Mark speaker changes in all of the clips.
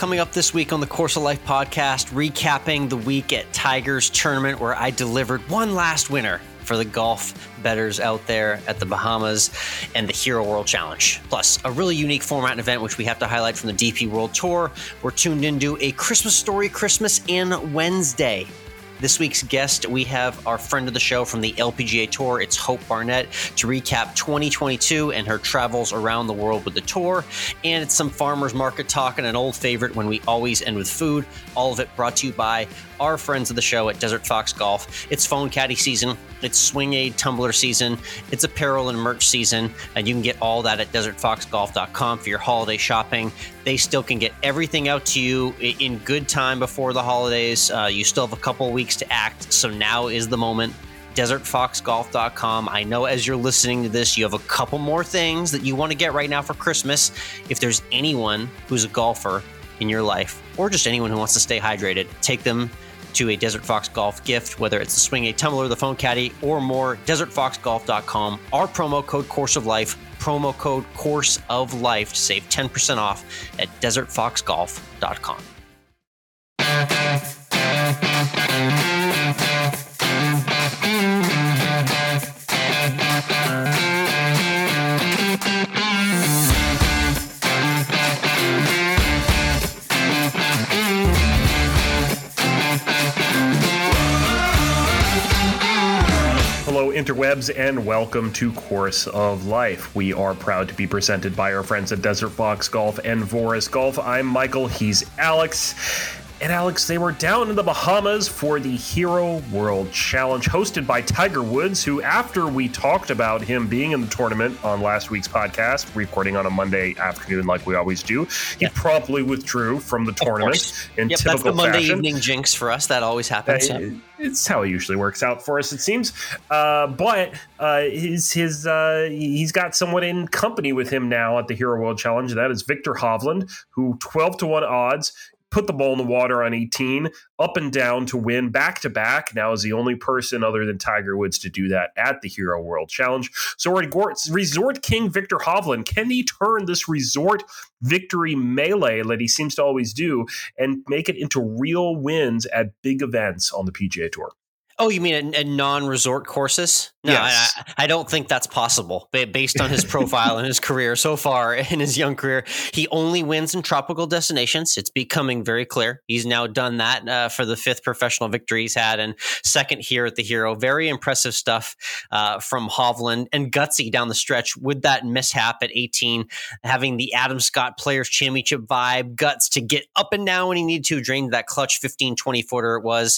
Speaker 1: coming up this week on the Course of Life podcast, recapping the week at Tiger's tournament where I delivered one last winner for the golf bettors out there at the Bahamas and the Hero World Challenge. Plus, a really unique format and event which we have to highlight from the DP World Tour. We're tuned into a Christmas story, Christmas in Wednesday. This week's guest, we have our friend of the show from the LPGA Tour. It's Hope Barnett to recap 2022 and her travels around the world with the tour. And it's some farmers market talk and an old favorite when we always end with food. All of it brought to you by our friends of the show at Desert Fox Golf. It's phone caddy season. It's swing aid tumbler season. It's apparel and merch season. And you can get all that at desertfoxgolf.com for your holiday shopping. They still can get everything out to you in good time before the holidays. You still have a couple weeks to act. So now is the moment. desertfoxgolf.com. I know as you're listening to this, you have a couple more things that you want to get right now for Christmas. If there's anyone who's a golfer in your life, or just anyone who wants to stay hydrated, take them to a Desert Fox Golf gift, whether it's the swing aid tumbler, the phone caddy, or more. desertfoxgolf.com. Our promo code Course of Life, promo code Course of Life to save 10% off at desertfoxgolf.com.
Speaker 2: Hello, interwebs, and welcome to Course of Life. We are proud to be presented by our friends at Desert Fox Golf and Voris Golf. I'm Michael, he's Alex. And Alex, they were down in the Bahamas for the Hero World Challenge hosted by Tiger Woods, who, after we talked about him being in the tournament on last week's podcast, recording on a Monday afternoon like we always do, he promptly withdrew from the tournament in typical
Speaker 1: that's the Monday
Speaker 2: fashion.
Speaker 1: Evening jinx for us. That always happens.
Speaker 2: It's how it usually works out for us, it seems. But he's got someone in company with him now at the Hero World Challenge. That is Viktor Hovland, who 12-1 odds, put the ball in the water on 18, up and down to win back-to-back. Now is the only person other than Tiger Woods to do that at the Hero World Challenge. So Resort King Viktor Hovland, can he turn this resort victory melee that he seems to always do and make it into real wins at big events on the PGA Tour?
Speaker 1: Oh, you mean at non-resort courses? No,
Speaker 2: yes.
Speaker 1: I don't think that's possible. Based on his profile and his career so far in his young career, he only wins in tropical destinations. It's becoming very clear. He's now done that for the 5th professional victory he's had and 2nd here at the Hero. Very impressive stuff from Hovland, and gutsy down the stretch with that mishap at 18, having the Adam Scott Players Championship vibe, guts to get up and down when he needed to, drained that clutch 15, 20-footer it was,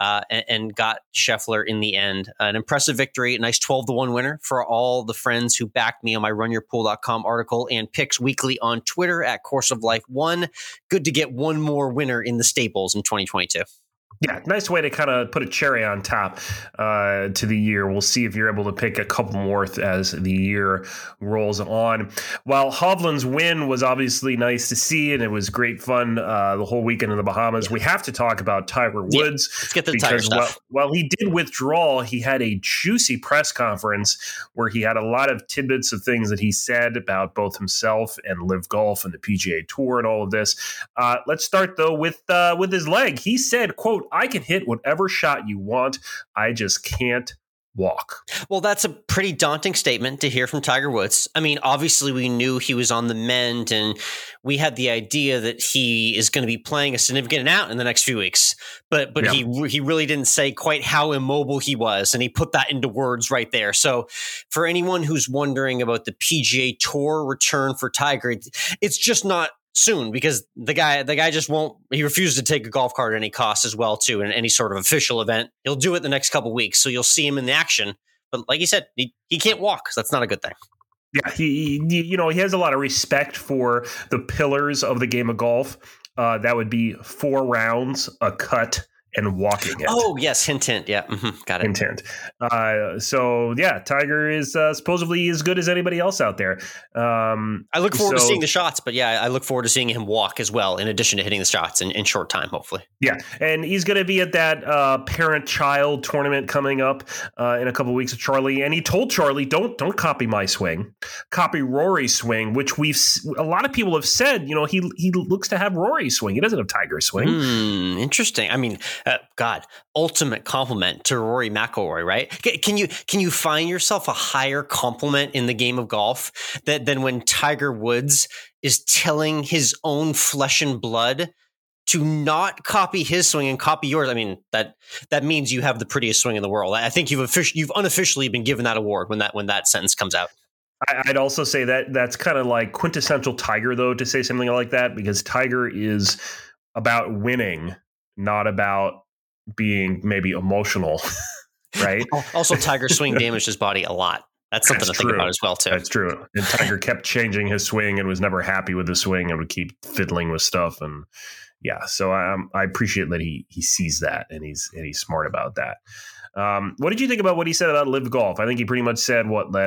Speaker 1: and got Scheffler in the end. An impressive victory, a nice 12-1 winner for all the friends who backed me on my runyourpool.com article and picks weekly on Twitter at Course of Life 1. Good to get one more winner in the Staples in 2022.
Speaker 2: Yeah, nice way to kind of put a cherry on top to the year. We'll see if you're able to pick a couple more as the year rolls on. While Hovland's win was obviously nice to see, and it was great fun the whole weekend in the Bahamas, we have to talk about Tiger Woods.
Speaker 1: Let's get to the Tiger stuff.
Speaker 2: While he did withdraw, he had a juicy press conference where he had a lot of tidbits of things that he said about both himself and Live Golf and the PGA Tour and all of this. Let's start, though, with his leg. He said, quote, "I can hit whatever shot you want. I just can't walk."
Speaker 1: Well, that's a pretty daunting statement to hear from Tiger Woods. I mean, obviously we knew he was on the mend, and we had the idea that he is going to be playing a significant amount in the next few weeks. But yeah, he really didn't say quite how immobile he was, and he put that into words right there. So for anyone who's wondering about the PGA Tour return for Tiger, it's just not soon, because the guy just won't. He refused to take a golf cart at any cost as well, too, in any sort of official event. He'll do it the next couple of weeks, so you'll see him in the action. But like you said, he can't walk. So that's not a good thing.
Speaker 2: Yeah, he has a lot of respect for the pillars of the game of golf. That would be 4 rounds, a cut, and walking it.
Speaker 1: Oh, yes. Hint. Yeah. Got it.
Speaker 2: Hint. So, yeah, Tiger is supposedly as good as anybody else out there.
Speaker 1: I look forward to seeing the shots, but yeah, I look forward to seeing him walk as well, in addition to hitting the shots in short time, hopefully.
Speaker 2: Yeah, and he's going to be at that parent-child tournament coming up in a couple of weeks with Charlie. And he told Charlie, don't copy my swing, copy Rory's swing, which a lot of people have said, he looks to have Rory's swing. He doesn't have Tiger's swing.
Speaker 1: Interesting. I mean, God, ultimate compliment to Rory McIlroy, right? Can you find yourself a higher compliment in the game of golf than when Tiger Woods is telling his own flesh and blood to not copy his swing and copy yours? I mean, that means you have the prettiest swing in the world. I think you've unofficially been given that award when that sentence comes out.
Speaker 2: I'd also say that that's kind of like quintessential Tiger, though, to say something like that, because Tiger is about winning, not about being maybe emotional, right?
Speaker 1: Also, Tiger's swing damaged his body a lot. That's something to think about as well, too.
Speaker 2: That's true. And Tiger kept changing his swing and was never happy with the swing and would keep fiddling with stuff. And yeah, so I appreciate that he sees that and he's smart about that. What did you think about what he said about Live Golf? I think he pretty much said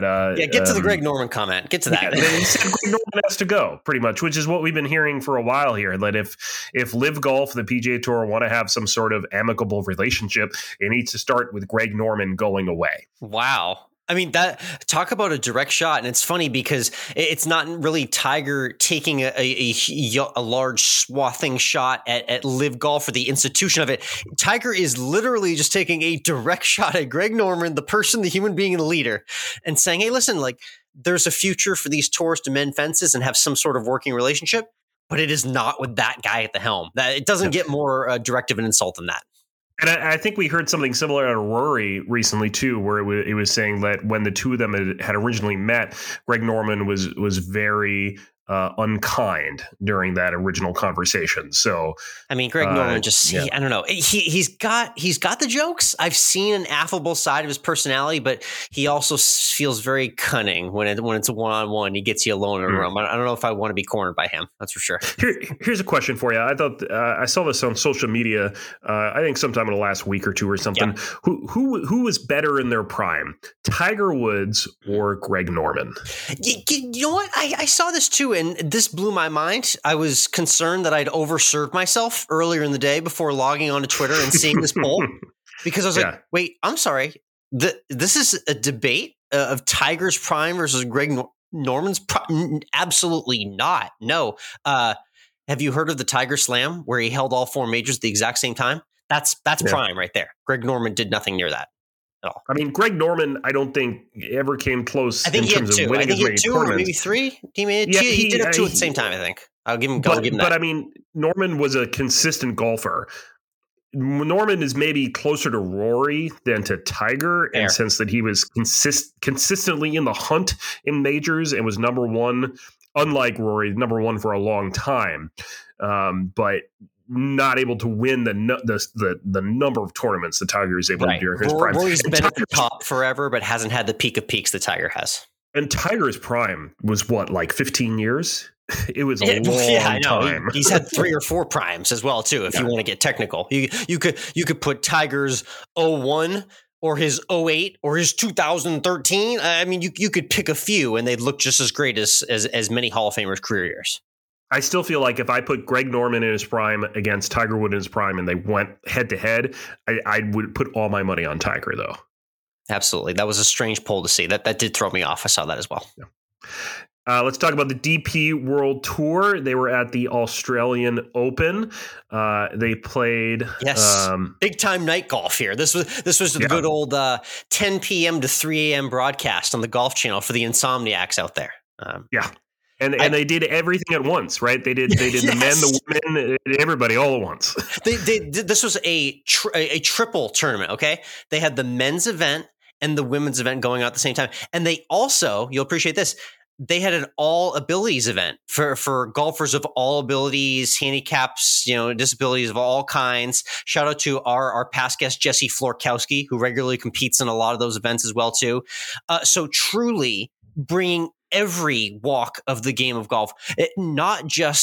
Speaker 1: get to the Greg Norman comment. Get to that.
Speaker 2: Yeah, he said Greg Norman has to go, pretty much, which is what we've been hearing for a while here. That if Live Golf, the PGA Tour, want to have some sort of amicable relationship, it needs to start with Greg Norman going away.
Speaker 1: Wow. I mean, talk about a direct shot. And it's funny because it's not really Tiger taking a large swathing shot at Live Golf or the institution of it. Tiger is literally just taking a direct shot at Greg Norman, the person, the human being, and the leader, and saying, hey, listen, like, there's a future for these tours to mend fences and have some sort of working relationship, but it is not with that guy at the helm. It doesn't get more direct of an insult than that.
Speaker 2: And I think we heard something similar out of Rory recently, too, where it was saying that when the two of them had originally met, Greg Norman was very unkind during that original conversation. So,
Speaker 1: I mean, Greg Norman I don't know. He's got the jokes. I've seen an affable side of his personality, but he also feels very cunning when it's a one-on-one. He gets you alone in a room. I don't know if I want to be cornered by him. That's for sure.
Speaker 2: Here's a question for you. I thought I saw this on social media. I think sometime in the last week or two or something. Yeah. Who was better in their prime, Tiger Woods or Greg Norman?
Speaker 1: You know what? I saw this too. And this blew my mind. I was concerned that I'd overserved myself earlier in the day before logging onto Twitter and seeing this poll, because I was like, wait, I'm sorry. This is a debate of Tiger's prime versus Greg Norman's prime? Absolutely not. No. Have you heard of the Tiger Slam where he held all four majors at the exact same time? That's prime right there. Greg Norman did nothing near that. All.
Speaker 2: I mean, Greg Norman, I don't think ever came close in terms of winning as many tournaments.
Speaker 1: Or maybe three. He did have two at the same time, I think. I'll give him that.
Speaker 2: But I mean, Norman was a consistent golfer. Norman is maybe closer to Rory than to Tiger in the sense that he was consistently in the hunt in majors and was number one, unlike Rory, number one for a long time. But not able to win the number of tournaments that Tiger is able to do during his prime.
Speaker 1: Rory's been at the top forever, but hasn't had the peak of peaks that Tiger has.
Speaker 2: And Tiger's prime was what, like 15 years? It was a long time.
Speaker 1: He's had 3 or 4 primes as well, too, if you want to get technical. You could put Tiger's 01 or his 08 or his 2013. I mean, you could pick a few and they'd look just as great as many Hall of Famers' career years.
Speaker 2: I still feel like if I put Greg Norman in his prime against Tiger Woods in his prime and they went head to head, I would put all my money on Tiger, though.
Speaker 1: Absolutely. That was a strange poll to see. That did throw me off. I saw that as well.
Speaker 2: Yeah. Let's talk about the DP World Tour. They were at the Australian Open. They played
Speaker 1: big time night golf here. This was the good old 10 p.m. to 3 a.m. broadcast on the Golf Channel for the insomniacs out there.
Speaker 2: And they did everything at once, right? They did the men, the women, everybody all at once.
Speaker 1: This was a triple tournament. Okay, they had the men's event and the women's event going on at the same time, and they also, you'll appreciate this, they had an all abilities event for golfers of all abilities, handicaps, disabilities of all kinds. Shout out to our past guest Jesse Florkowski, who regularly competes in a lot of those events as well too. So truly bringing every walk of the game of golf, not just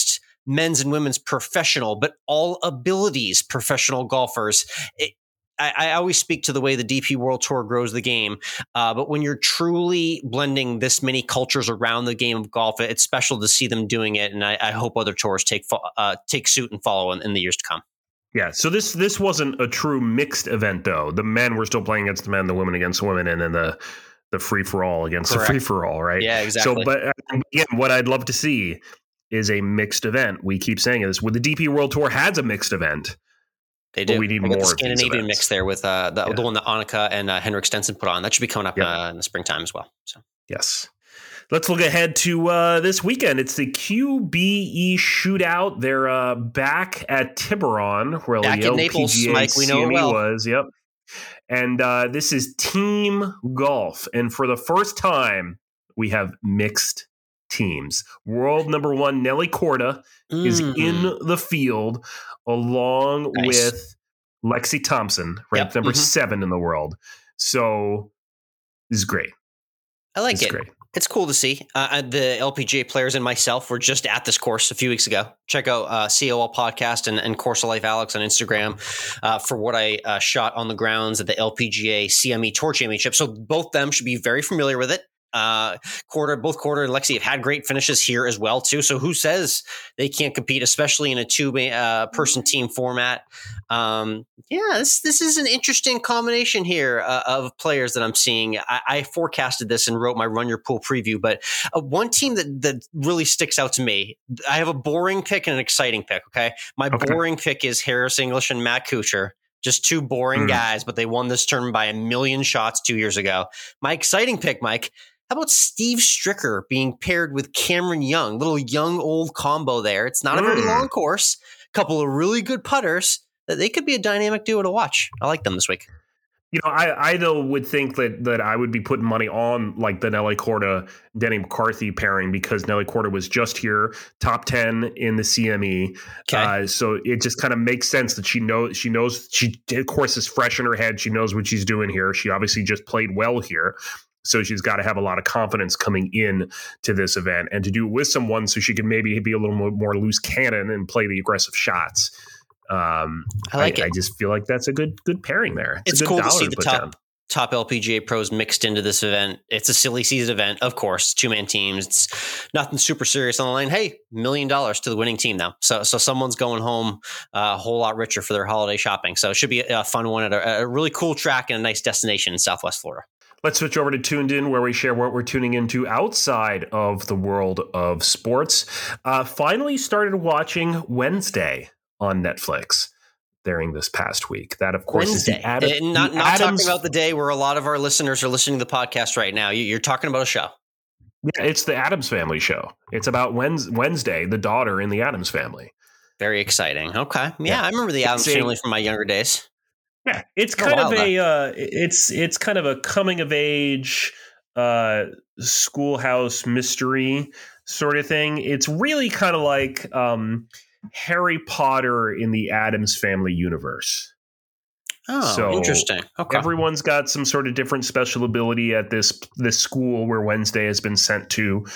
Speaker 1: men's and women's professional, but all abilities professional golfers. I always speak to the way the DP World Tour grows the game, but when you're truly blending this many cultures around the game of golf, it's special to see them doing it, and I hope other tours take suit and follow in the years to come.
Speaker 2: Yeah, so this wasn't a true mixed event, though. The men were still playing against the men, the women against the women, and then the free-for-all against
Speaker 1: Correct.
Speaker 2: the free-for-all, right?
Speaker 1: Yeah, exactly.
Speaker 2: So, but again, what I'd love to see is a mixed event. We keep saying this. Well, the DP World Tour has a mixed event.
Speaker 1: They do.
Speaker 2: We need more
Speaker 1: the Scandinavian mix there with the one that Annika and Henrik Stenson put on. That should be coming up in the springtime as well. So
Speaker 2: yes. Let's look ahead to this weekend. It's the QBE Shootout. They're back at Tiburon, where
Speaker 1: back
Speaker 2: the
Speaker 1: in Naples, Mike. We know it well.
Speaker 2: Was. Yep. And this is team golf. And for the first time, we have mixed teams. World number one, Nelly Korda, is in the field along with Lexi Thompson, ranked number 7 in the world. So this is great.
Speaker 1: I like it. Great. It's cool to see. The LPGA players and myself were just at this course a few weeks ago. Check out COL Podcast and Course of Life Alex on Instagram for what I shot on the grounds at the LPGA CME Tour Championship. So both them should be very familiar with it. Both Korda and Lexi have had great finishes here as well too. So who says they can't compete, especially in a two-person team format? This is an interesting combination here of players that I'm seeing. I forecasted this and wrote my Run Your Pool preview, but one team that really sticks out to me, I have a boring pick and an exciting pick. Okay, my boring pick is Harris English and Matt Kuchar. Just two boring guys, but they won this tournament by 1 million shots 2 years ago. My exciting pick, Mike. How about Steve Stricker being paired with Cameron Young? Little young old combo there. It's not a very long course. Couple of really good putters. They could be a dynamic duo to watch. I like them this week.
Speaker 2: You know, I though would think that I would be putting money on like the Nelly Korda Denny McCarthy pairing because Nelly Korda was just here, top 10 in the CME. Okay. So it just kind of makes sense that she knows she of course is fresh in her head. She knows what she's doing here. She obviously just played well here. So she's got to have a lot of confidence coming in to this event and to do it with someone so she can maybe be a little more loose cannon and play the aggressive shots. I like it. I just feel like that's a good pairing there.
Speaker 1: It's cool to see the top LPGA pros mixed into this event. It's a silly season event, of course, 2-man teams. It's nothing super serious on the line. Hey, $1 million to the winning team now. So someone's going home a whole lot richer for their holiday shopping. So it should be a fun one at a really cool track and a nice destination in Southwest Florida.
Speaker 2: Let's switch over to Tuned In, where we share what we're tuning into outside of the world of sports. Finally started watching Wednesday on Netflix during this past week. That, of course,
Speaker 1: Wednesday.
Speaker 2: Is the Adams.
Speaker 1: Not talking about the day where a lot of our listeners are listening to the podcast right now. You're talking about a show.
Speaker 2: Yeah, it's the Addams Family show. It's about Wednesday, the daughter in the Addams Family.
Speaker 1: Very exciting. Okay. Yeah, I remember the Addams Family from my younger days.
Speaker 2: Yeah, it's kind of it's kind of a coming of age schoolhouse mystery sort of thing. It's really kind of like Harry Potter in the Addams Family universe.
Speaker 1: Oh, so interesting. Okay.
Speaker 2: Everyone's got some sort of different special ability at this school where Wednesday has been sent to,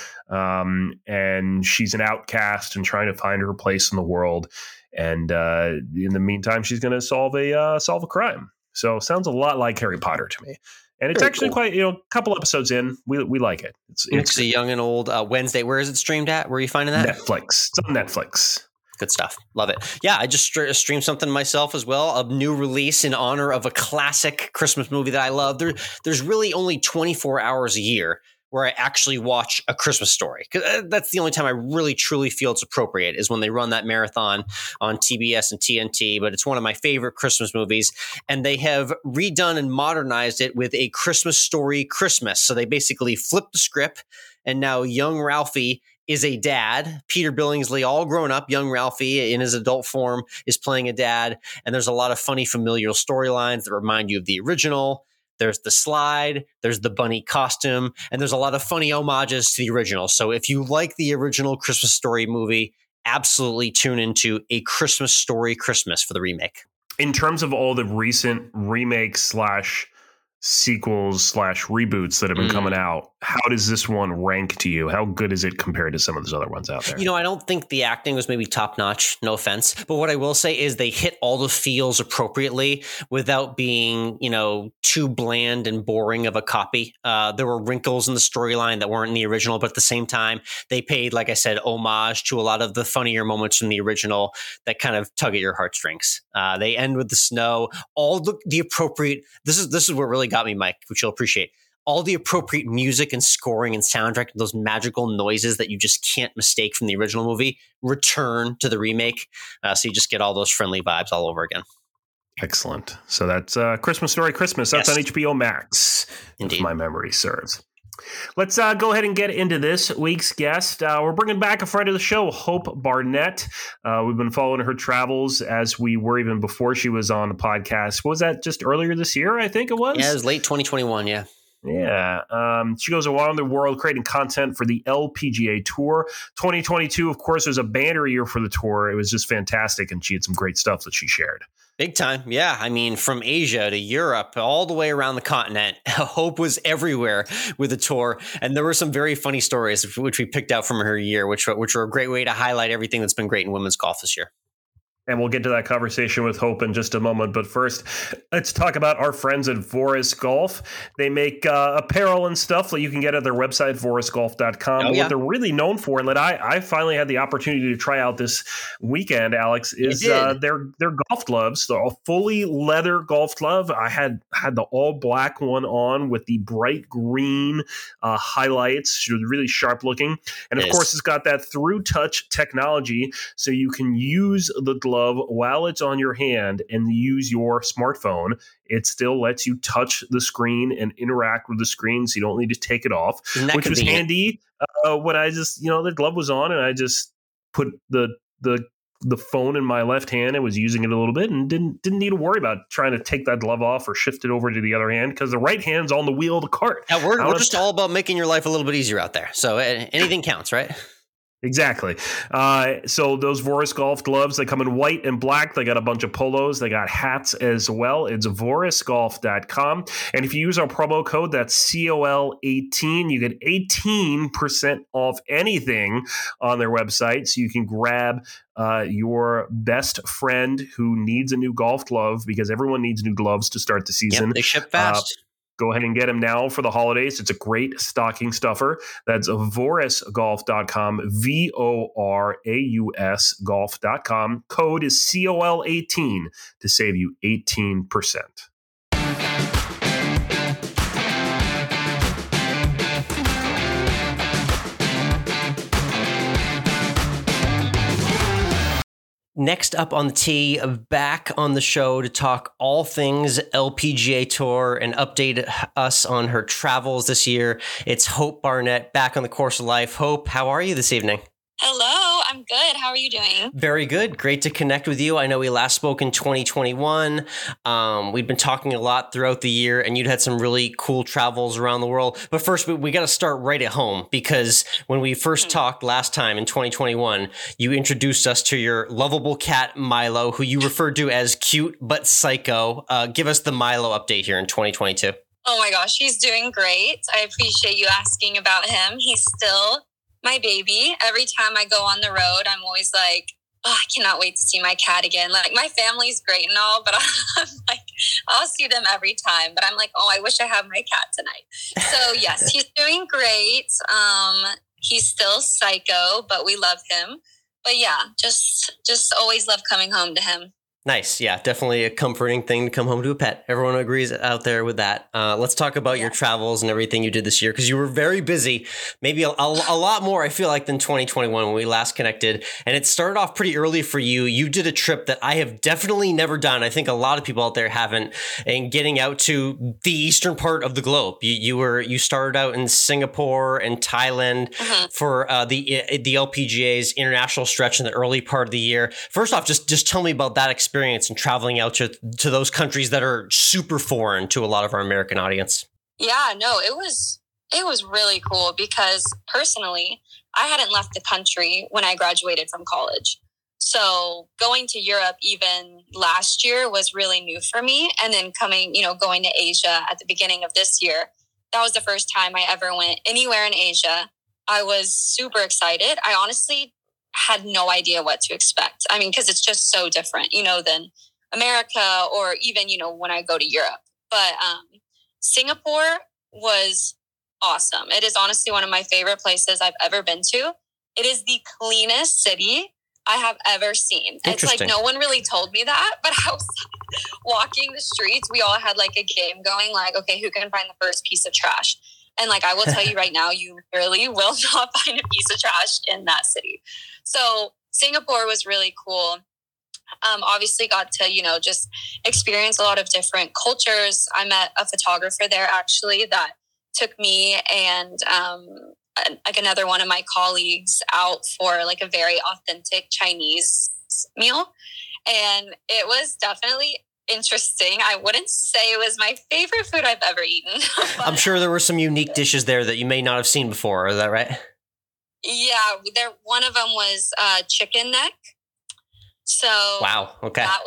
Speaker 2: and she's an outcast and trying to find her place in the world. And in the meantime, she's going to solve a crime. So sounds a lot like Harry Potter to me. And it's actually quite, a couple episodes in, we like it.
Speaker 1: It's a young and old Wednesday. Where is it streamed at? Where are you finding that?
Speaker 2: Netflix. It's on Netflix.
Speaker 1: Good stuff. Love it. Yeah, I just streamed something myself as well. A new release in honor of a classic Christmas movie that I love. There's really only 24 hours a year where I actually watch A Christmas Story. Because that's the only time I really, truly feel it's appropriate is when they run that marathon on TBS and TNT. But it's one of my favorite Christmas movies. And they have redone and modernized it with A Christmas Story Christmas. So they basically flipped the script. And now young Ralphie is a dad. Peter Billingsley, all grown up, young Ralphie in his adult form is playing a dad. And there's a lot of funny familial storylines that remind you of the original. There's the slide, there's the bunny costume, and there's a lot of funny homages to the original. So if you like the original Christmas Story movie, absolutely tune into A Christmas Story Christmas for the remake.
Speaker 2: In terms of all the recent remakes / sequels slash reboots that have been coming out, how does this one rank to you? How good is it compared to some of those other ones out there?
Speaker 1: I don't think the acting was maybe top notch, no offense. But what I will say is they hit all the feels appropriately without being, too bland and boring of a copy. There were wrinkles in the storyline that weren't in the original, but at the same time, they paid, like I said, homage to a lot of the funnier moments from the original that kind of tug at your heartstrings. They end with the snow, all the appropriate. This is what really got me, Mike, which you'll appreciate. All the appropriate music and scoring and soundtrack, those magical noises that you just can't mistake from the original movie, return to the remake. So you just get all those friendly vibes all over again.
Speaker 2: Excellent. So that's Christmas Story Christmas. That's on HBO Max, if my memory serves. Let's go ahead and get into this week's guest. We're bringing back a friend of the show, Hope Barnett. We've been following her travels as we were even before she was on the podcast. What was that, just earlier this year, I think it was?
Speaker 1: Yeah, it was late 2021, yeah.
Speaker 2: Yeah. She goes around the world creating content for the LPGA Tour. 2022, of course, was a banner year for the tour. It was just fantastic, and she had some great stuff that she shared.
Speaker 1: Big time. Yeah. I mean, from Asia to Europe, all the way around the continent, Hope was everywhere with the tour. And there were some very funny stories, which we picked out from her year, which were a great way to highlight everything that's been great in women's golf this year.
Speaker 2: And we'll get to that conversation with Hope in just a moment. But first, let's talk about our friends at Voris Golf. They make apparel and stuff that you can get at their website, vorisgolf.com. But what they're really known for, and that I finally had the opportunity to try out this weekend, Alex, is their golf gloves. They're all fully leather golf glove. I had the all black one on with the bright green highlights. She was really sharp looking. And of course, it's got that through touch technology, so you can use the glove while it's on your hand and use your smartphone. It still lets you touch the screen and interact with the screen, so you don't need to take it off, which was handy when I just, the glove was on and I just put the phone in my left hand and was using it a little bit and didn't need to worry about trying to take that glove off or shift it over to the other hand, because the right hand's on the wheel of the cart.
Speaker 1: Yeah, we're just all about making your life a little bit easier out there. So anything counts, right?
Speaker 2: Exactly. So those Voris Golf gloves, they come in white and black. They got a bunch of polos. They got hats as well. It's vorisgolf.com. And if you use our promo code, that's COL18, you get 18% off anything on their website. So you can grab your best friend who needs a new golf glove, because everyone needs new gloves to start the season.
Speaker 1: Yep, they ship fast.
Speaker 2: Go ahead and get them now for the holidays. It's a great stocking stuffer. That's vorisgolf.com, VORAUS golf.com. Code is COL18 to save you 18%.
Speaker 1: Next up on the tee, back on the show to talk all things LPGA Tour and update us on her travels this year. It's Hope Barnett, back on the course of life. Hope, how are you this evening?
Speaker 3: Hello, I'm good. How are you doing?
Speaker 1: Very good. Great to connect with you. I know we last spoke in 2021. We'd been talking a lot throughout the year, and you'd had some really cool travels around the world. But first, we got to start right at home, because when we first talked last time in 2021, you introduced us to your lovable cat, Milo, who you referred to as cute but psycho. Give us the Milo update here in 2022.
Speaker 3: Oh my gosh, he's doing great. I appreciate you asking about him. He's still my baby. Every time I go on the road, I'm always like, oh, I cannot wait to see my cat again. Like, my family's great and all, but I'm like, I'll see them every time. But I'm like, oh, I wish I had my cat tonight. So yes, he's doing great. He's still psycho, but we love him. But yeah, just always love coming home to him.
Speaker 1: Nice. Yeah, definitely a comforting thing to come home to a pet. Everyone agrees out there with that. Let's talk about your travels and everything you did this year, because you were very busy, maybe a lot more, I feel like, than 2021 when we last connected. And it started off pretty early for you. You did a trip that I have definitely never done. I think a lot of people out there haven't, and getting out to the eastern part of the globe. You started out in Singapore and Thailand for the LPGA's international stretch in the early part of the year. First off, just tell me about that experience and traveling out to those countries that are super foreign to a lot of our American audience.
Speaker 3: Yeah, no, it was really cool, because personally, I hadn't left the country when I graduated from college. So going to Europe even last year was really new for me. And then going to Asia at the beginning of this year, that was the first time I ever went anywhere in Asia. I was super excited. I honestly had no idea what to expect. I mean, because it's just so different, than America or even, when I go to Europe. But Singapore was awesome. It is honestly one of my favorite places I've ever been to. It is the cleanest city I have ever seen. It's like no one really told me that, but I was walking the streets. We all had like a game going, like, okay, who can find the first piece of trash? And like, I will tell you right now, you really will not find a piece of trash in that city. So Singapore was really cool. Obviously got to, just experience a lot of different cultures. I met a photographer there actually that took me and like another one of my colleagues out for like a very authentic Chinese meal. And it was definitely interesting. I wouldn't say it was my favorite food I've ever eaten.
Speaker 1: I'm sure there were some unique dishes there that you may not have seen before. Is that right?
Speaker 3: Yeah, one of them was chicken neck. So
Speaker 1: wow, okay,
Speaker 3: that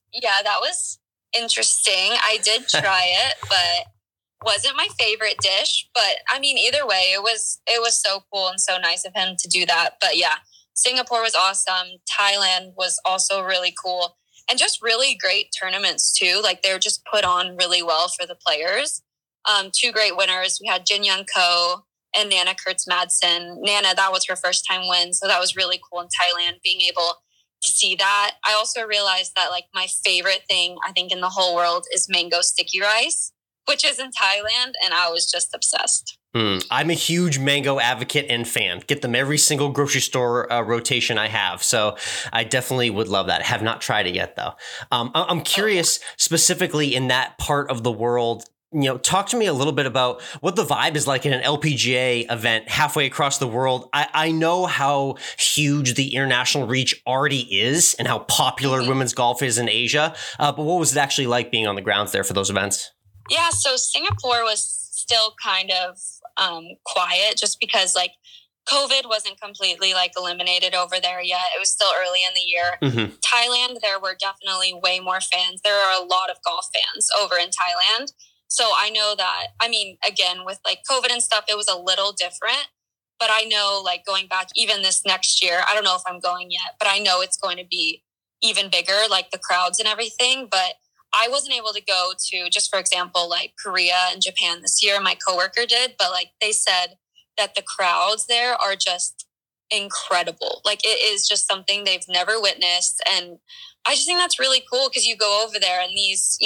Speaker 3: was interesting. I did try it, but wasn't my favorite dish. But I mean, either way, it was so cool and so nice of him to do that. But yeah, Singapore was awesome. Thailand was also really cool, and just really great tournaments too. Like they were just put on really well for the players. Two great winners. We had Jin Young Ko and Nana Kurtz Madsen. Nana, that was her first time win, so that was really cool in Thailand, being able to see that. I also realized that like my favorite thing I think in the whole world is mango sticky rice, which is in Thailand, and I was just obsessed.
Speaker 1: I'm a huge mango advocate and fan. Get them every single grocery store rotation I have. So I definitely would love that. I have not tried it yet, though. I'm curious specifically in that part of the world. Talk to me a little bit about what the vibe is like in an LPGA event halfway across the world. I know how huge the international reach already is and how popular women's golf is in Asia. But what was it actually like being on the grounds there for those events?
Speaker 3: Yeah, so Singapore was still kind of quiet just because like COVID wasn't completely like eliminated over there yet. It was still early in the year. Thailand, there were definitely way more fans. There are a lot of golf fans over in Thailand. So I know that, I mean, again, with like COVID and stuff, it was a little different. But I know like going back even this next year, I don't know if I'm going yet, but I know it's going to be even bigger, like the crowds and everything. But I wasn't able to go to, just for example, like Korea and Japan this year. My coworker did, but like they said that the crowds there are just incredible. Like it is just something they've never witnessed. And I just think that's really cool because you go over there and these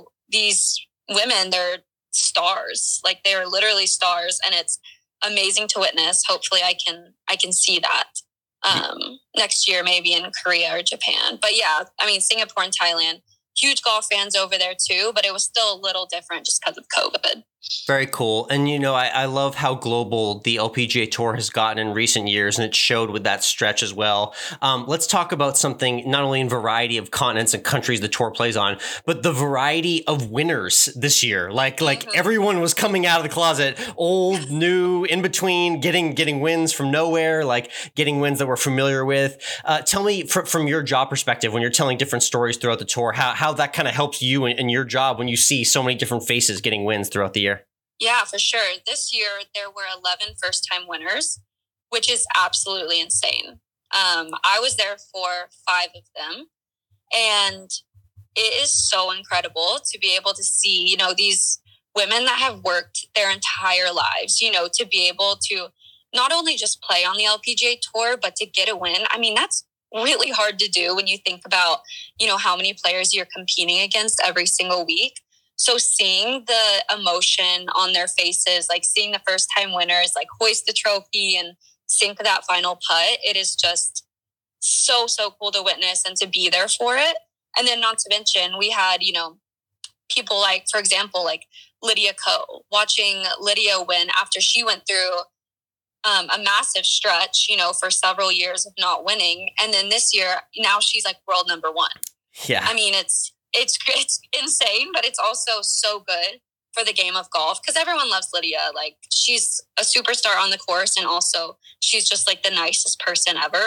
Speaker 3: women, they're stars. Like they are literally stars, and it's amazing to witness. Hopefully I can see that next year, maybe in Korea or Japan. But yeah, I mean, Singapore and Thailand, huge golf fans over there too, but it was still a little different just because of COVID.
Speaker 1: Very cool. And, I love how global the LPGA Tour has gotten in recent years, and it showed with that stretch as well. Let's talk about something not only in variety of continents and countries the tour plays on, but the variety of winners this year. Like everyone was coming out of the closet, old, new, in between, getting wins from nowhere, like getting wins that we're familiar with. Tell me from your job perspective, when you're telling different stories throughout the tour, how that kind of helps you in your job when you see so many different faces getting wins throughout the year.
Speaker 3: Yeah, for sure. This year, there were 11 first-time winners, which is absolutely insane. I was there for 5 of them, and it is so incredible to be able to see, these women that have worked their entire lives, to be able to not only just play on the LPGA Tour, but to get a win. I mean, that's really hard to do when you think about, how many players you're competing against every single week. So seeing the emotion on their faces, like seeing the first time winners, like hoist the trophy and sink that final putt, it is just so, so cool to witness and to be there for it. And then not to mention, we had, people like, for example, like Lydia Ko, watching Lydia win after she went through a massive stretch, for several years of not winning. And then this year, now she's like world number 1.
Speaker 1: Yeah.
Speaker 3: I mean, it's insane, but it's also so good for the game of golf because everyone loves Lydia. Like she's a superstar on the course, and also she's just like the nicest person ever.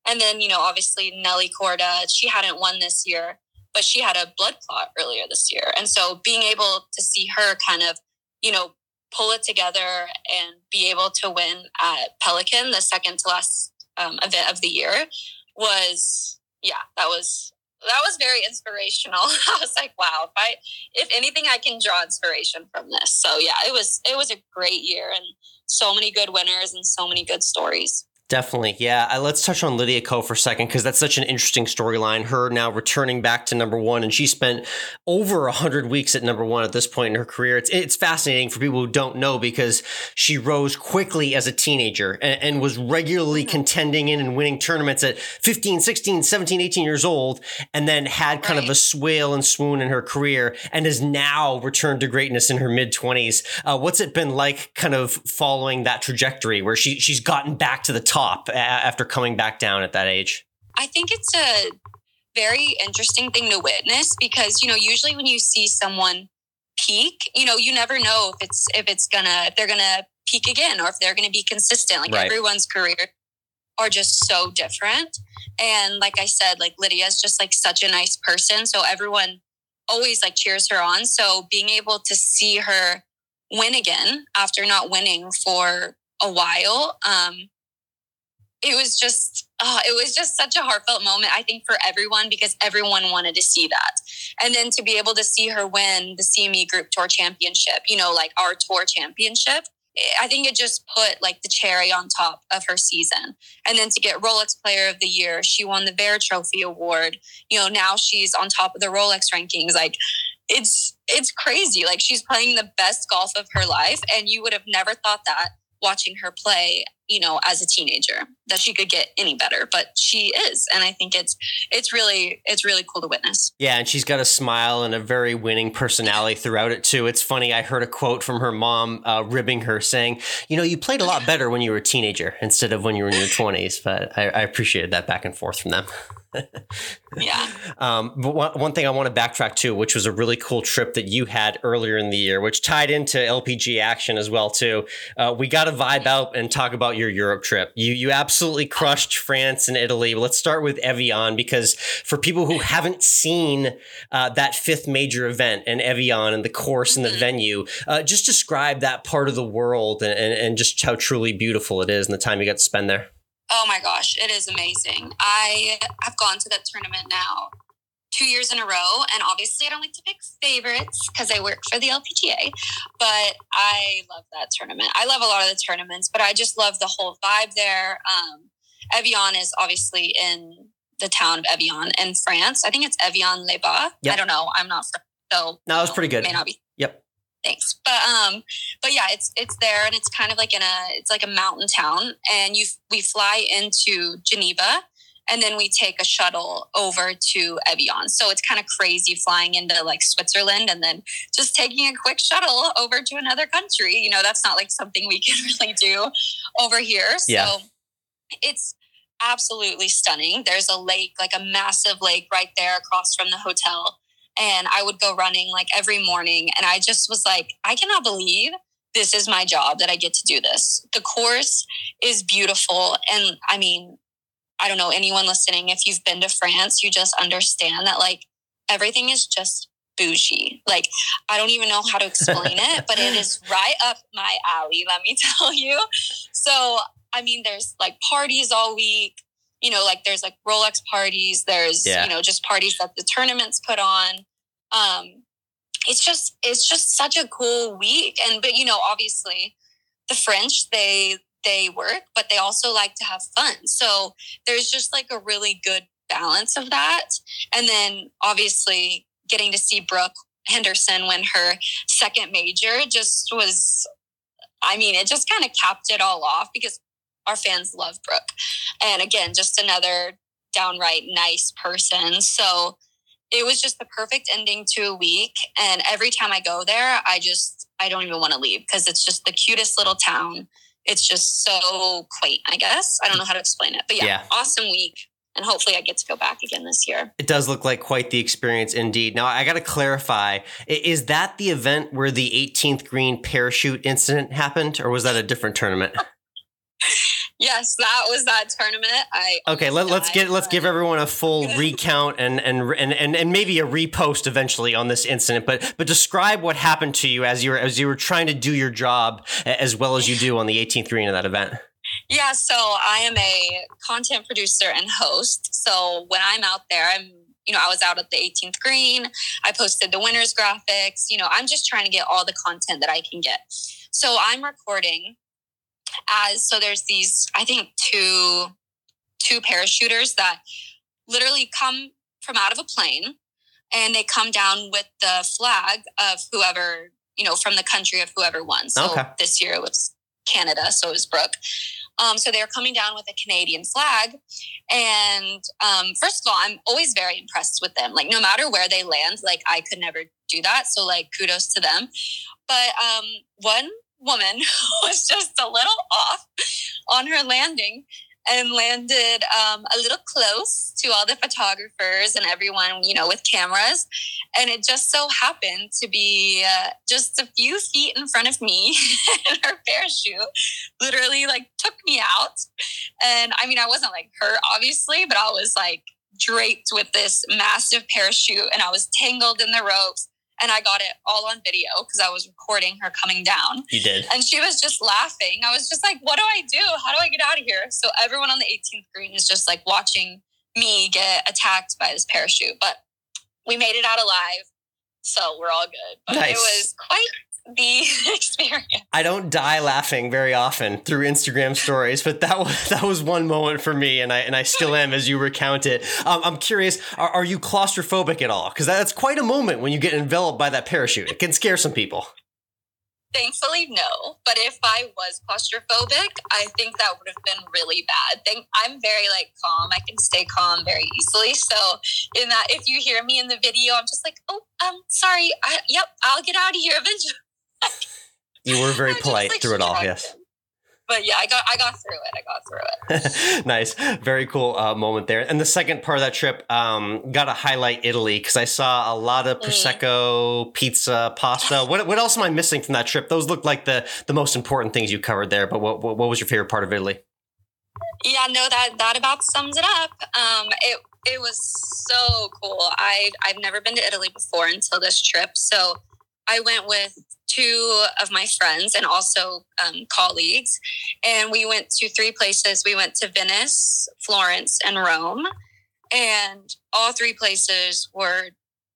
Speaker 3: And then, obviously Nelly Corda, she hadn't won this year, but she had a blood clot earlier this year. And so being able to see her kind of, pull it together and be able to win at Pelican, the second to last event of the year, that was very inspirational. I was like, wow, if anything, I can draw inspiration from this. So yeah, it was a great year and so many good winners and so many good stories.
Speaker 1: Definitely. Yeah. Let's touch on Lydia Ko for a second, because that's such an interesting storyline. Her now returning back to number one, and she spent over 100 weeks at number one at this point in her career. It's fascinating for people who don't know, because she rose quickly as a teenager and was regularly contending in and winning tournaments at 15, 16, 17, 18 years old, and then had kind of a swale and swoon in her career and has now returned to greatness in her mid-20s. What's it been like kind of following that trajectory where she's gotten back to the top after coming back down at that age?
Speaker 3: I think it's a very interesting thing to witness, because, usually when you see someone peak, you never know if they're gonna peak again, or if they're gonna be consistent. Like everyone's career are just so different. And like I said, like Lydia is just like such a nice person. So everyone always like cheers her on. So being able to see her win again after not winning for a while, it was just such a heartfelt moment, I think, for everyone, because everyone wanted to see that. And then to be able to see her win the CME Group Tour Championship, like our tour championship, I think it just put like the cherry on top of her season. And then to get Rolex Player of the Year, she won the Bear Trophy Award. Now she's on top of the Rolex rankings. Like it's crazy. Like she's playing the best golf of her life. And you would have never thought that watching her play, as a teenager, that she could get any better, but she is. And I think it's really cool to witness.
Speaker 1: Yeah. And she's got a smile and a very winning personality throughout it too. It's funny. I heard a quote from her mom ribbing her, saying, you played a lot better when you were a teenager instead of when you were in your 20s. But I appreciated that back and forth from them.
Speaker 3: Yeah.
Speaker 1: But one thing I want to backtrack to, which was a really cool trip that you had earlier in the year, which tied into LPG action as well too. We got to vibe out and talk about your Europe trip. You absolutely crushed France and Italy. Let's start with Evian, because for people who haven't seen that fifth major event in Evian and the course and the venue, just describe that part of the world and just how truly beautiful it is and the time you got to spend there.
Speaker 3: Oh my gosh, it is amazing. I have gone to that tournament now 2 years in a row. And obviously I don't like to pick favorites because I work for the LPGA, but I love that tournament. I love a lot of the tournaments, but I just love the whole vibe there. Evian is obviously in the town of Evian in France. I think it's Evian-les-Bains. Yep. I don't know. I'm not French, so
Speaker 1: no, it's pretty good.
Speaker 3: May not be.
Speaker 1: Yep.
Speaker 3: Thanks. But yeah, it's there, and it's kind of like it's like a mountain town, and we fly into Geneva, and then we take a shuttle over to Evian. So it's kind of crazy flying into like Switzerland and then just taking a quick shuttle over to another country. That's not like something we can really do over here.
Speaker 1: Yeah.
Speaker 3: So it's absolutely stunning. There's a lake, like a massive lake right there across from the hotel. And I would go running like every morning. And I just was like, I cannot believe this is my job, that I get to do this. The course is beautiful. And I mean, I don't know, anyone listening, if you've been to France, you just understand that like everything is just bougie. Like, I don't even know how to explain it, but it is right up my alley, let me tell you. So, I mean, there's like parties all week. Like there's like Rolex parties. There's, just parties that the tournaments put on. It's just such a cool week. But obviously the French, they work, but they also like to have fun. So there's just like a really good balance of that. And then obviously getting to see Brooke Henderson win her second major just was, I mean, it just kind of capped it all off because our fans love Brooke. And again, just another downright nice person. So it was just the perfect ending to a week. And every time I go there, I don't even want to leave because it's just the cutest little town. It's just so quaint, I guess. I don't know how to explain it. But yeah. Awesome week. And hopefully I get to go back again this year. It
Speaker 1: does look like quite the experience indeed. Now, I got to clarify, is that the event where the 18th green parachute incident happened, or was that a different tournament?
Speaker 3: Yes, that was that tournament.
Speaker 4: Let's give everyone a full recount and maybe a repost eventually on this incident. But describe what happened to you as you were trying to do your job as well as you do on the 18th green of that event.
Speaker 3: Yeah, so I am a content producer and host. So when I'm out there, I was out at the 18th green. I posted the winners graphics. I'm just trying to get all the content that I can get. So I'm recording so there's these, I think two parachuters that literally come from out of a plane, and they come down with the flag of whoever, from the country of whoever won. So This year it was Canada. So it was Brooke. So they're coming down with a Canadian flag. And first of all, I'm always very impressed with them. Like, no matter where they land, like, I could never do that. So, like, kudos to them. But one woman was just a little off on her landing and landed a little close to all the photographers and everyone, with cameras. And it just so happened to be just a few feet in front of me, and her parachute literally took me out. And I mean, I wasn't hurt, obviously, but I was draped with this massive parachute, and I was tangled in the ropes. And I got it all on video because I was recording her coming down.
Speaker 4: You did.
Speaker 3: And she was just laughing. I was just like, what do I do? How do I get out of here? So everyone on the 18th green is just watching me get attacked by this parachute. But we made it out alive. So we're all good. But
Speaker 4: nice.
Speaker 3: It was quite the experience.
Speaker 4: I don't die laughing very often through Instagram stories, but that was one moment for me, and I still am as you recount it. I'm curious, are you claustrophobic at all? Because that's quite a moment when you get enveloped by that parachute. It can scare some people.
Speaker 3: Thankfully, no. But if I was claustrophobic, I think that would have been really bad. I'm very calm. I can stay calm very easily. So in that, if you hear me in the video, I'm just sorry. I'll get out of here eventually.
Speaker 4: You were very polite through it all, yes.
Speaker 3: But yeah, I got through it.
Speaker 4: Nice. Very cool moment there. And the second part of that trip, got to highlight Italy, because I saw a lot of Prosecco, pizza, pasta. What else am I missing from that trip? Those look like the most important things you covered there, but what was your favorite part of Italy?
Speaker 3: Yeah, no, that about sums it up. It was so cool. I've never been to Italy before until this trip. So I went with two of my friends and also colleagues, and we went to three places. We went to Venice, Florence, and Rome, and all three places were,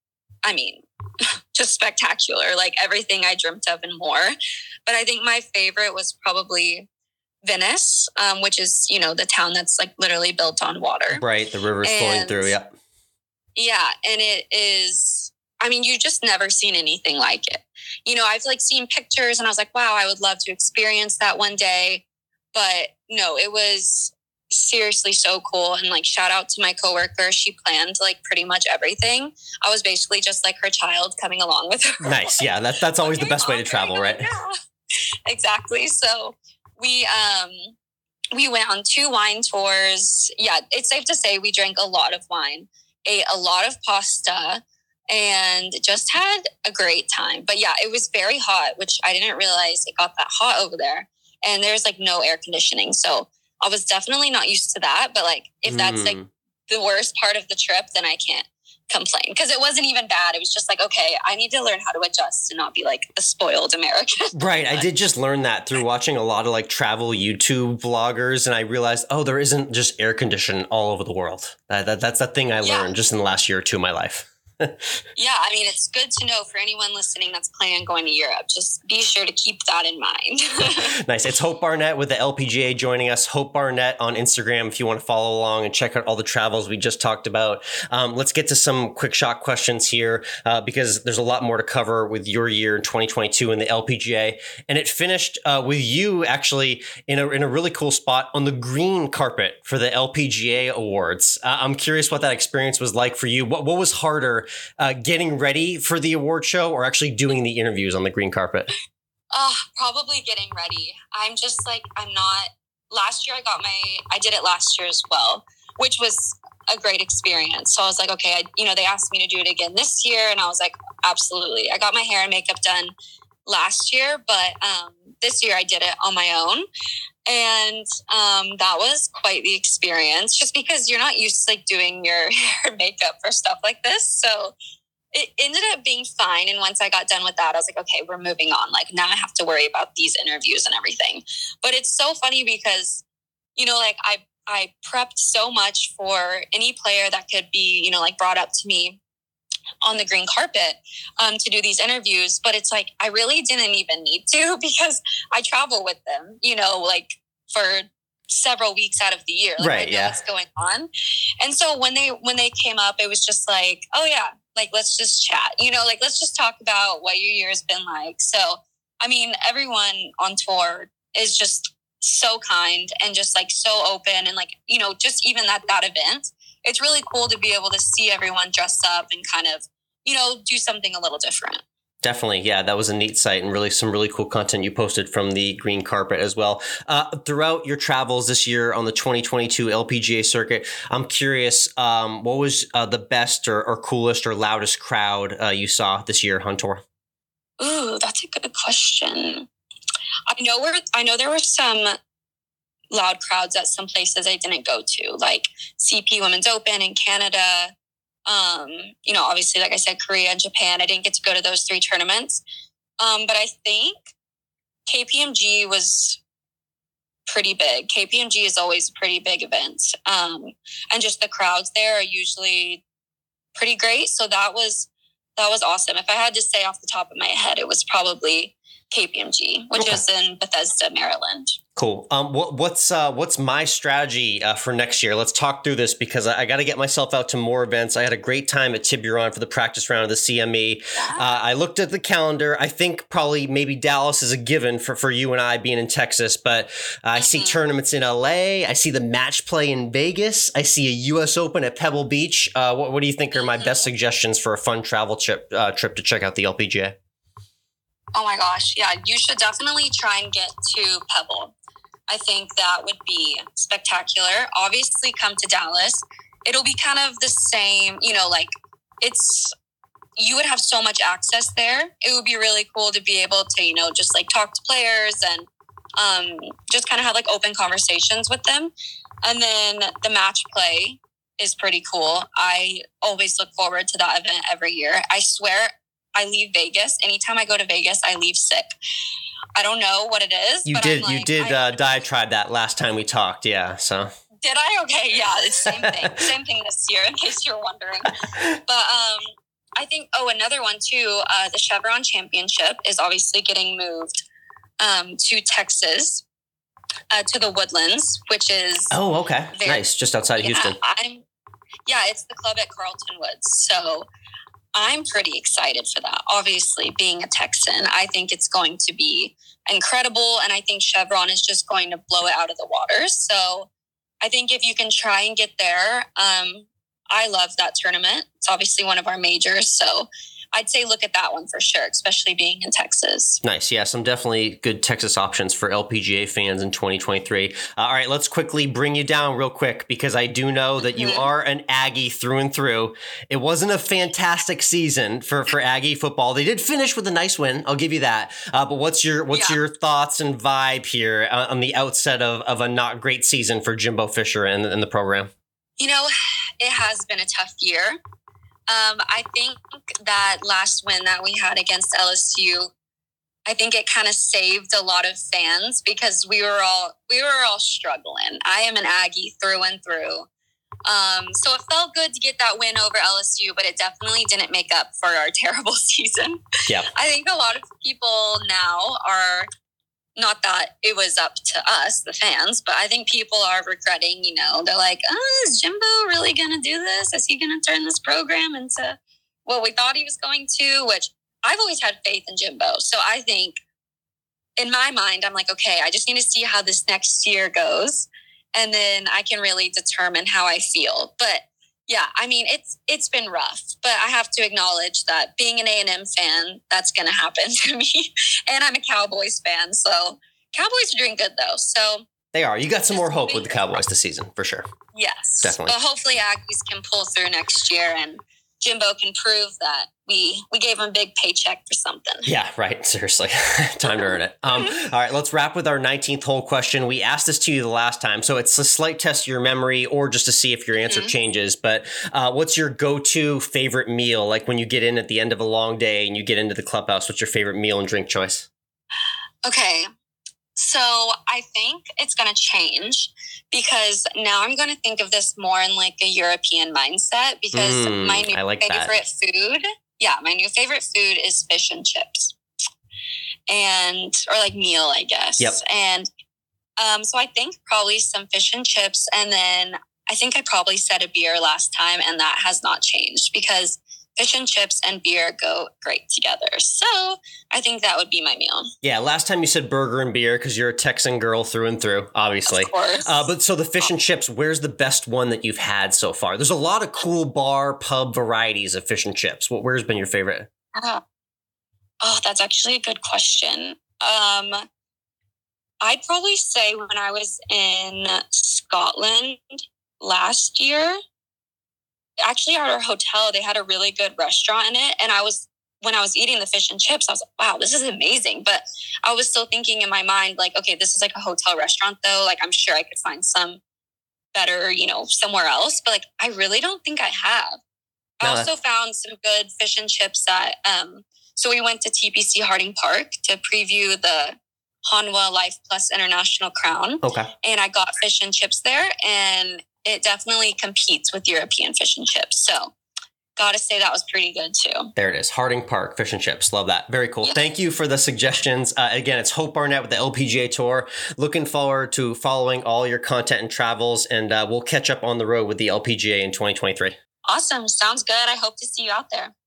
Speaker 3: just spectacular, everything I dreamt of and more. But I think my favorite was probably Venice, which is, the town that's literally built on water.
Speaker 4: Right, the river's flowing through, yep.
Speaker 3: Yeah, and it is, you just never seen anything like it. I've seen pictures and I was like, wow, I would love to experience that one day. But no, it was seriously so cool. And shout out to my coworker. She planned pretty much everything. I was basically just her child coming along with her.
Speaker 4: Nice. Yeah. That's always the best way to travel, right?
Speaker 3: Yeah, exactly. So we went on 2 wine tours. Yeah. It's safe to say we drank a lot of wine, ate a lot of pasta, and just had a great time. But yeah, it was very hot, which I didn't realize it got that hot over there. And there's no air conditioning. So I was definitely not used to that. But if that's the worst part of the trip, then I can't complain, because it wasn't even bad. It was just okay, I need to learn how to adjust and not be a spoiled American.
Speaker 4: Right. I did just learn that through watching a lot of travel YouTube vloggers. And I realized, there isn't just air conditioning all over the world. That's the thing I learned just in the last year or two of my life.
Speaker 3: Yeah, it's good to know for anyone listening that's planning on going to Europe. Just be sure to keep that in mind.
Speaker 4: Nice. It's Hope Barnett with the LPGA joining us. Hope Barnett on Instagram if you want to follow along and check out all the travels we just talked about. Let's get to some quick shot questions here because there's a lot more to cover with your year in 2022 in the LPGA. And it finished with you actually in a really cool spot on the green carpet for the LPGA Awards. I'm curious what that experience was like for you. What was harder? Getting ready for the award show or actually doing the interviews on the green carpet?
Speaker 3: Probably getting ready. I'm just I'm not. Last year I did it last year as well, which was a great experience. So I was okay, they asked me to do it again this year, and I was absolutely. I got my hair and makeup done last year, but this year I did it on my own. And that was quite the experience, just because you're not used to like doing your hair and makeup for stuff like this. So it ended up being fine. And once I got done with that, I was like, okay, we're moving on. Like now I have to worry about these interviews and everything. But it's so funny because, you know, like I prepped so much for any player that could be, you know, like brought up to me on the green carpet to do these interviews. But it's like, I really didn't even need to, because I travel with them, you know, like for several weeks out of the year. Like,
Speaker 4: right.
Speaker 3: I know what's going on. And so when they came up, it was just like, oh yeah, like, let's just chat, you know, like, let's just talk about what your year's been like. So, I mean, everyone on tour is just so kind and just like so open. And like, you know, just even that event, it's really cool to be able to see everyone dress up and kind of, you know, do something a little different.
Speaker 4: Definitely. Yeah, that was a neat site and really some really cool content you posted from the green carpet as well. Throughout your travels this year on the 2022 LPGA circuit, I'm curious, what was the best or coolest or loudest crowd you saw this year on tour?
Speaker 3: Ooh, that's a good question. I know there were some loud crowds at some places I didn't go to, like CP Women's Open in Canada. You know, obviously, like I said, Korea and Japan. I didn't get to go to those 3 tournaments. But I think KPMG was pretty big. KPMG is always a pretty big event. And just the crowds there are usually pretty great. So that was awesome. If I had to say off the top of my head, it was probably KPMG, which is in Bethesda, Maryland.
Speaker 4: Cool. What's my strategy for next year? Let's talk through this, because I got to get myself out to more events. I had a great time at Tiburon for the practice round of the CME. Yeah. I looked at the calendar. I think probably maybe Dallas is a given for you and I being in Texas, but I see tournaments in LA. I see the match play in Vegas. I see a US Open at Pebble Beach. What do you think are my best suggestions for a fun travel trip to check out the LPGA?
Speaker 3: Oh my gosh. Yeah, you should definitely try and get to Pebble. I think that would be spectacular. Obviously, come to Dallas. It'll be kind of the same, you know, like you would have so much access there. It would be really cool to be able to, you know, just like talk to players and just kind of have like open conversations with them. And then the match play is pretty cool. I always look forward to that event every year. I swear I leave Vegas. Anytime I go to Vegas, I leave sick. I don't know what it is.
Speaker 4: You did diatribe that last time we talked. Yeah. So
Speaker 3: did I? Okay. Yeah. It's same thing. Same thing this year, in case you're wondering. But I think, another one too, the Chevron Championship is obviously getting moved to Texas, to the Woodlands, which is
Speaker 4: nice, just outside of Houston.
Speaker 3: It's the club at Carlton Woods. So I'm pretty excited for that. Obviously, being a Texan, I think it's going to be incredible. And I think Chevron is just going to blow it out of the water. So I think if you can try and get there, I love that tournament. It's obviously one of our majors. So I'd say look at that one for sure, especially being in Texas.
Speaker 4: Nice. Yeah, some definitely good Texas options for LPGA fans in 2023. All right, let's quickly bring you down real quick, because I do know that you are an Aggie through and through. It wasn't a fantastic season for Aggie football. They did finish with a nice win. I'll give you that. But what's your thoughts and vibe here on the outset of a not great season for Jimbo Fisher and the program?
Speaker 3: You know, it has been a tough year. I think that last win that we had against LSU, I think it kind of saved a lot of fans, because we were all struggling. I am an Aggie through and through. So it felt good to get that win over LSU, but it definitely didn't make up for our terrible season. Yeah. I think a lot of people now are, not that it was up to us, the fans, but I think people are regretting, you know, they're like, is Jimbo really going to do this? Is he going to turn this program into what we thought he was going to? Which I've always had faith in Jimbo. So I think in my mind, I'm like, okay, I just need to see how this next year goes. And then I can really determine how I feel. But yeah, I mean, it's been rough, but I have to acknowledge that being an A&M fan, that's going to happen to me. And I'm a Cowboys fan, so Cowboys are doing good though. So
Speaker 4: they are. You got some more hope with the Cowboys this season, for sure.
Speaker 3: Yes,
Speaker 4: definitely.
Speaker 3: But hopefully Aggies can pull through next year and Jimbo can prove that we gave him a big paycheck for something.
Speaker 4: Yeah, right. Seriously. Time to earn it. All right, let's wrap with our 19th hole question. We asked this to you the last time, so it's a slight test of your memory or just to see if your answer changes. But what's your go-to favorite meal? Like when you get in at the end of a long day and you get into the clubhouse, what's your favorite meal and drink choice?
Speaker 3: Okay. So I think it's going to change because now I'm going to think of this more in like a European mindset because my new favorite food is fish and chips or like meal, I guess.
Speaker 4: Yep.
Speaker 3: And so I think probably some fish and chips. And then I think I probably said a beer last time and that has not changed because fish and chips and beer go great together. So I think that would be my meal.
Speaker 4: Yeah, last time you said burger and beer because you're a Texan girl through and through, obviously.
Speaker 3: Of course.
Speaker 4: But so the fish and chips, where's the best one that you've had so far? There's a lot of cool bar, pub varieties of fish and chips. Where's been your favorite?
Speaker 3: Oh, that's actually a good question. I'd probably say when I was in Scotland last year, actually at our hotel, they had a really good restaurant in it. And when I was eating the fish and chips, I was like, wow, this is amazing. But I was still thinking in my mind, like, okay, this is like a hotel restaurant though. Like, I'm sure I could find some better, somewhere else. But like, I really don't think I have. I also found some good fish and chips so we went to TPC Harding Park to preview the Hanwha Life Plus International Crown.
Speaker 4: Okay.
Speaker 3: And I got fish and chips there and it definitely competes with European fish and chips. So gotta say that was pretty good too.
Speaker 4: There it is. Harding Park fish and chips. Love that. Very cool. Yeah. Thank you for the suggestions. Again, it's Hope Barnett with the LPGA Tour. Looking forward to following all your content and travels, and we'll catch up on the road with the LPGA in 2023.
Speaker 3: Awesome. Sounds good. I hope to see you out there.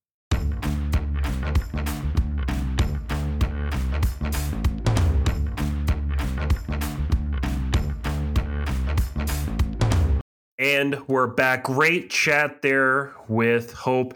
Speaker 2: And we're back. Great chat there with Hope.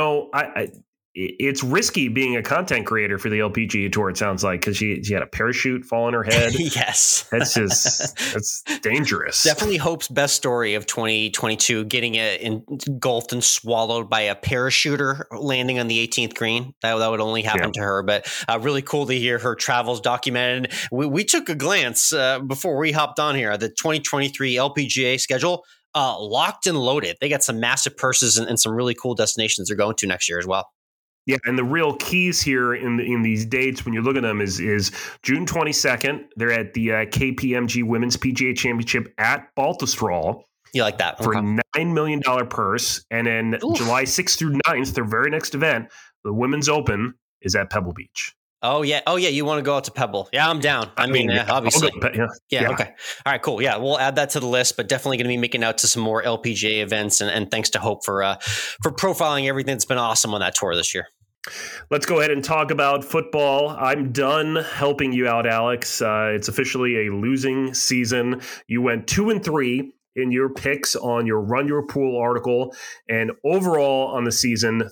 Speaker 2: It's risky being a content creator for the LPGA Tour, it sounds like, because she had a parachute fall on her head.
Speaker 1: Yes.
Speaker 2: That's dangerous.
Speaker 1: Definitely Hope's best story of 2022, getting engulfed and swallowed by a parachuter landing on the 18th green. That would only happen to her, but really cool to hear her travels documented. We took a glance before we hopped on here, the 2023 LPGA schedule. Locked and loaded. They got some massive purses and some really cool destinations they're going to next year as well.
Speaker 2: Yeah, and the real keys here in these dates, when you look at them, is June 22nd. They're at the KPMG Women's PGA Championship at Baltusrol.
Speaker 1: You like that?
Speaker 2: For $9 million purse. And then July 6th through 9th, their very next event, the Women's Open, is at Pebble Beach.
Speaker 1: Oh, yeah. You want to go out to Pebble. Yeah, I'm down. I mean, obviously. Yeah. Okay. All right, cool. Yeah, we'll add that to the list, but definitely going to be making out to some more LPGA events. And thanks to Hope for profiling everything that's been awesome on that tour this year.
Speaker 2: Let's go ahead and talk about football. I'm done helping you out, Alex. It's officially a losing season. You went 2-3 in your picks on your Run Your Pool article, and overall on the season,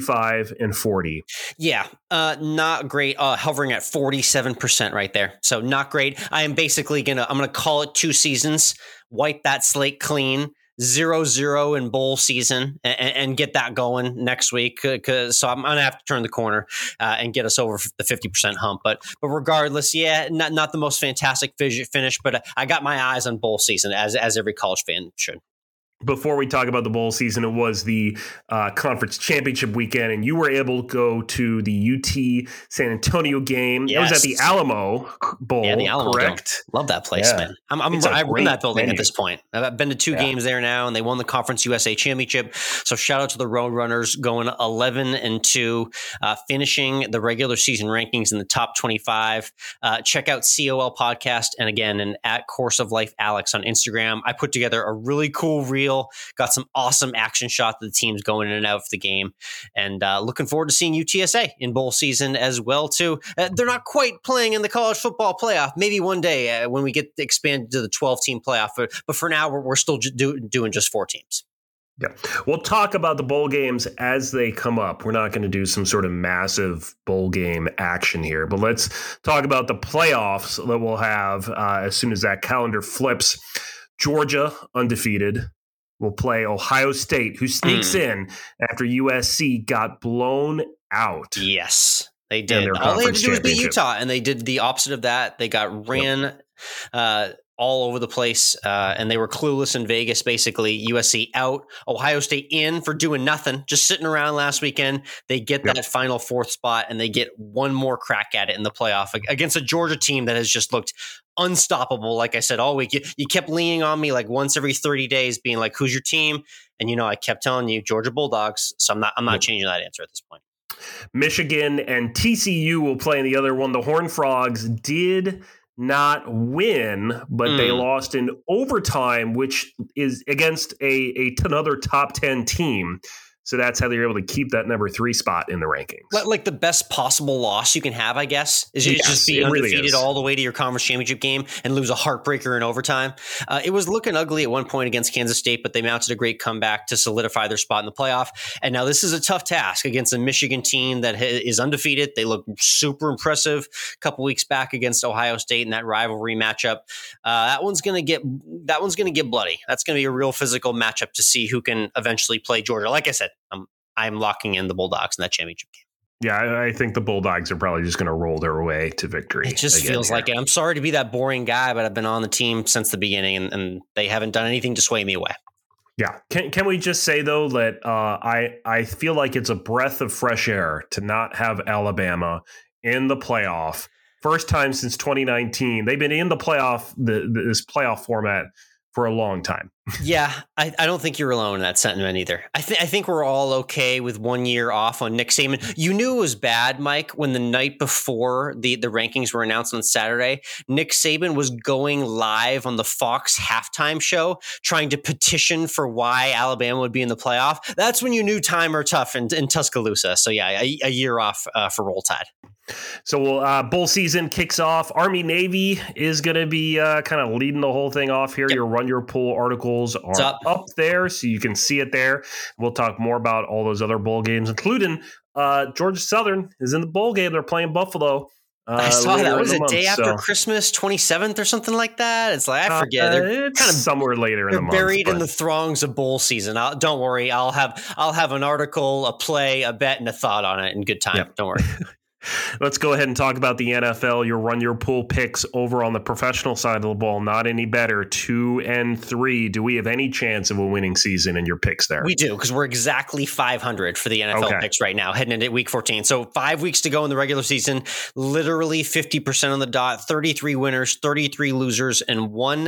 Speaker 2: 35-40.
Speaker 1: Yeah, not great. Hovering at 47% right there. So not great. I am basically I'm gonna call it 2 seasons, wipe that slate clean. 0-0 in bowl season and get that going next week. So I'm going to have to turn the corner and get us over the 50% hump. But regardless, not the most fantastic finish, but I got my eyes on bowl season as every college fan should.
Speaker 2: Before we talk about the bowl season, it was the conference championship weekend, and you were able to go to the UT San Antonio game.
Speaker 1: Yes.
Speaker 2: It was at the Alamo Bowl,
Speaker 1: the Alamo
Speaker 2: correct?
Speaker 1: Dome. Love that place, man. I run that building at this point. I've been to 2 games there now, and they won the Conference USA Championship. So shout out to the Roadrunners going 11-2, finishing the regular season rankings in the top 25. Check out COL Podcast, and again, at Course of Life Alex on Instagram. I put together a really cool reel. Got some awesome action shots of the teams going in and out of the game, and looking forward to seeing UTSA in bowl season as well too. They're not quite playing in the college football playoff. Maybe one day when we get expanded to the 12-team playoff, but for now we're still doing just 4 teams.
Speaker 2: Yeah, we'll talk about the bowl games as they come up. We're not going to do some sort of massive bowl game action here, but let's talk about the playoffs that we'll have as soon as that calendar flips. Georgia undefeated. will play Ohio State, who sneaks in after USC got blown out.
Speaker 1: Yes, they did. All they had to do was beat Utah, and they did the opposite of that. They got ran all over the place, and they were clueless in Vegas, basically. USC out, Ohio State in for doing nothing, just sitting around last weekend. They get that final fourth spot, and they get one more crack at it in the playoff against a Georgia team that has just looked unstoppable. Like I said, all week, you kept leaning on me like once every 30 days, being like, who's your team? And, I kept telling you Georgia Bulldogs. So I'm not changing that answer at this point.
Speaker 2: Michigan and TCU will play in the other one. The Horned Frogs did not win, but they lost in overtime, which is against another top 10 team. So that's how they're able to keep that number 3 spot in the rankings.
Speaker 1: Like the best possible loss you can have, I guess, is you just be undefeated all the way to your conference championship game and lose a heartbreaker in overtime. It was looking ugly at one point against Kansas State, but they mounted a great comeback to solidify their spot in the playoff. And now this is a tough task against a Michigan team that is undefeated. They look super impressive a couple weeks back against Ohio State in that rivalry matchup. That one's going to get bloody. That's going to be a real physical matchup to see who can eventually play Georgia. Like I said, I'm locking in the Bulldogs in that championship game.
Speaker 2: Yeah, I think the Bulldogs are probably just going to roll their way to victory.
Speaker 1: It just feels like it. I'm sorry to be that boring guy, but I've been on the team since the beginning, and they haven't done anything to sway me away.
Speaker 2: Yeah. Can we just say, though, that I feel like it's a breath of fresh air to not have Alabama in the playoff. First time since 2019. They've been in the playoff, this playoff format for a long time.
Speaker 1: Yeah, I don't think you're alone in that sentiment either. I think we're all okay with 1 year off on Nick Saban. You knew it was bad, Mike, when the night before the rankings were announced on Saturday, Nick Saban was going live on the Fox halftime show trying to petition for why Alabama would be in the playoff. That's when you knew time or tough in Tuscaloosa. So yeah, a year off for Roll Tide.
Speaker 2: So bowl season kicks off. Army-Navy is going to be kind of leading the whole thing off here. Yep. Your Run Your Pool articles are up there, so you can see it there. We'll talk more about all those other bowl games, including Georgia Southern is in the bowl game. They're playing Buffalo.
Speaker 1: I saw that. Was it day after Christmas, 27th or something like that? It's like, I forget. They're kind of
Speaker 2: somewhere later in the month.
Speaker 1: Buried in the throngs of bowl season. Don't worry. I'll have an article, a play, a bet, and a thought on it in good time. Yep. Don't worry.
Speaker 2: Let's go ahead and talk about the NFL. Your Run Your Pool picks over on the professional side of the ball. Not any better. 2-3. Do we have any chance of a winning season in your picks there?
Speaker 1: We do, because we're exactly 500 for the NFL picks right now, heading into week 14. So 5 weeks to go in the regular season. Literally 50% on the dot. 33 winners, 33 losers, and one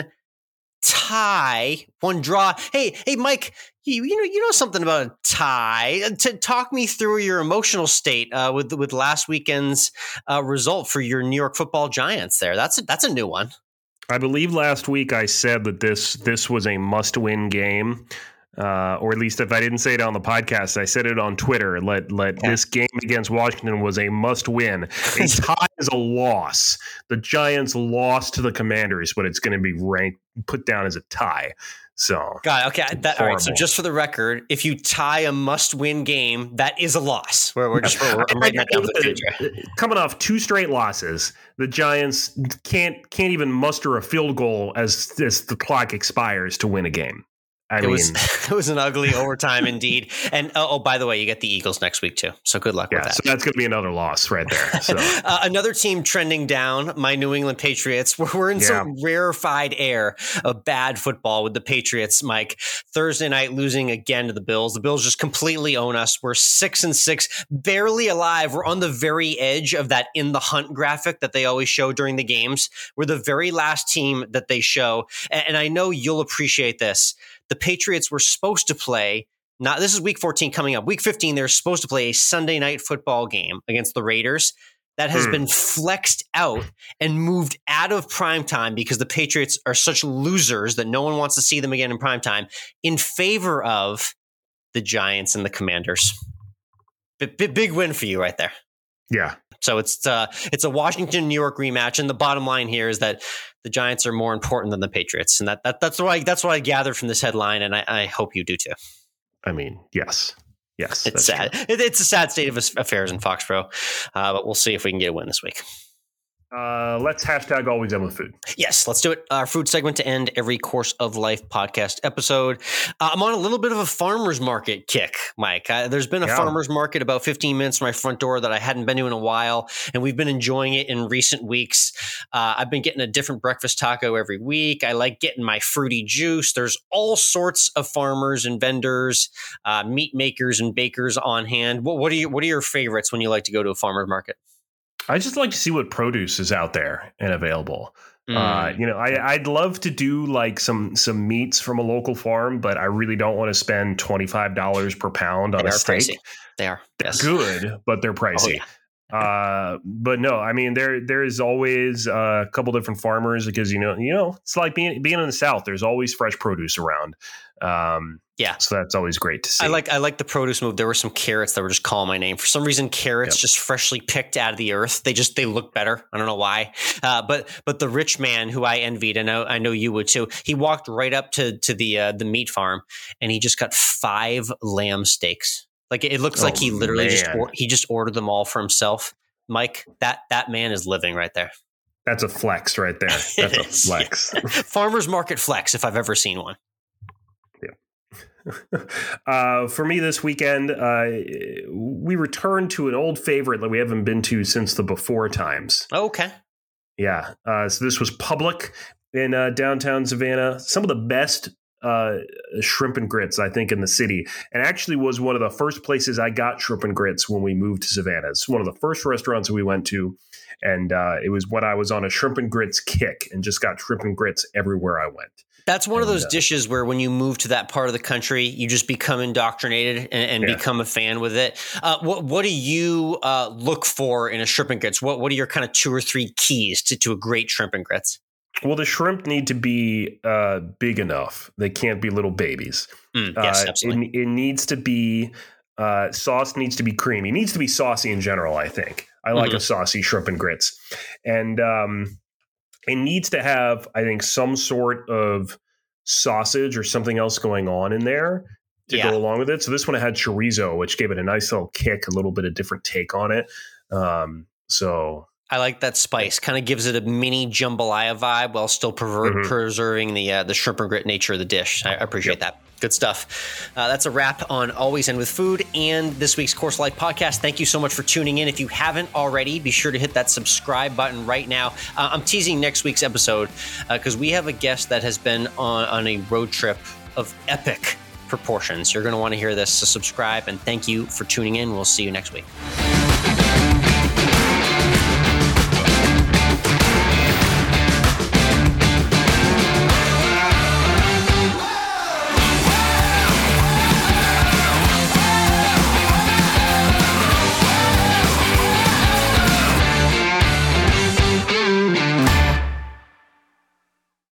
Speaker 1: tie, one draw. Hey, Mike, you know something about a tie. Talk me through your emotional state with last weekend's result for your New York Football Giants there. That's a new one.
Speaker 2: I believe last week I said that this was a must-win game. Or at least if I didn't say it on the podcast, I said it on Twitter. This game against Washington was a must-win. A tie is a loss. The Giants lost to the Commanders, but it's going to be put down as a tie. So,
Speaker 1: got it. Okay. All right. So just for the record, if you tie a must-win game, that is a loss. I'm writing that down for the future.
Speaker 2: Coming off 2 straight losses, the Giants can't even muster a field goal as the clock expires to win a game. It
Speaker 1: was an ugly overtime indeed. And by the way, you get the Eagles next week too. So good luck with that.
Speaker 2: So that's going to be another loss right there. So
Speaker 1: another team trending down, my New England Patriots. We're in some rarefied air of bad football with the Patriots, Mike. Thursday night losing again to the Bills. The Bills just completely own us. We're 6-6, barely alive. We're on the very edge of that in the hunt graphic that they always show during the games. We're the very last team that they show. And I know you'll appreciate this. The Patriots were supposed to play, this is week 14 coming up. Week 15, they're supposed to play a Sunday night football game against the Raiders. That has been flexed out and moved out of primetime because the Patriots are such losers that no one wants to see them again in primetime in favor of the Giants and the Commanders. Big win for you right there.
Speaker 2: Yeah.
Speaker 1: So it's a Washington-New York rematch, and the bottom line here is that the Giants are more important than the Patriots, and that's what I gathered from this headline, and I hope you do too.
Speaker 2: I mean, yes,
Speaker 1: it's sad. It's a sad state of affairs in Foxborough, but we'll see if we can get a win this week.
Speaker 2: Let's hashtag always end with food.
Speaker 1: Yes, let's do it. Our food segment to end every Course of Life podcast episode. I'm on a little bit of a farmer's market kick, Mike. There's been a farmer's market about 15 minutes from my front door that I hadn't been to in a while, and we've been enjoying it in recent weeks. I've been getting a different breakfast taco every week. I like getting my fruity juice. There's all sorts of farmers and vendors, meat makers and bakers on hand. What are your favorites when you like to go to a farmer's market?
Speaker 2: I just like to see what produce is out there and available. I'd love to do like some meats from a local farm, but I really don't want to spend $25 per pound on a steak.
Speaker 1: Pricey. They are. Yes.
Speaker 2: Good, but they're pricey. Oh, yeah. But no, I mean there is always a couple different farmers because it's like being in the South. There's always fresh produce around. So that's always great to see.
Speaker 1: I like the produce move. There were some carrots that were just calling my name for some reason. Carrots just freshly picked out of the earth. They look better. I don't know why. But the rich man who I envied, I know you would too. He walked right up to the meat farm and he just got 5 lamb steaks. Like it looks like he literally just ordered them all for himself. Mike, that man is living right there.
Speaker 2: That's a flex right there. That's a flex.
Speaker 1: Farmer's market flex if I've ever seen one.
Speaker 2: For me this weekend, we returned to an old favorite that we haven't been to since the before times.
Speaker 1: Okay.
Speaker 2: Yeah. So this was Public in downtown Savannah. Some of the best shrimp and grits, I think, in the city, and actually was one of the first places I got shrimp and grits when we moved to Savannah. It's one of the first restaurants we went to, and it was when I was on a shrimp and grits kick and just got shrimp and grits everywhere I went.
Speaker 1: That's one of those dishes where when you move to that part of the country, you just become indoctrinated and become a fan with it. What do you look for in a shrimp and grits? What are your kind of 2 or 3 keys to a great shrimp and grits?
Speaker 2: Well, the shrimp need to be big enough. They can't be little babies.
Speaker 1: Yes, absolutely.
Speaker 2: It needs to be sauce needs to be creamy. It needs to be saucy in general, I think. I like a saucy shrimp and grits. And it needs to have, I think, some sort of sausage or something else going on in there to go along with it. So this one had chorizo, which gave it a nice little kick, a little bit of different take on it. So
Speaker 1: I like that spice. Kind of gives it a mini jambalaya vibe while still preserving the shrimp and grit nature of the dish. I appreciate that. Good stuff. That's a wrap on Always End with Food and this week's Course of Life podcast. Thank you so much for tuning in. If you haven't already, be sure to hit that subscribe button right now. I'm teasing next week's episode because we have a guest that has been on a road trip of epic proportions. You're going to want to hear this, so subscribe, and thank you for tuning in. We'll see you next week.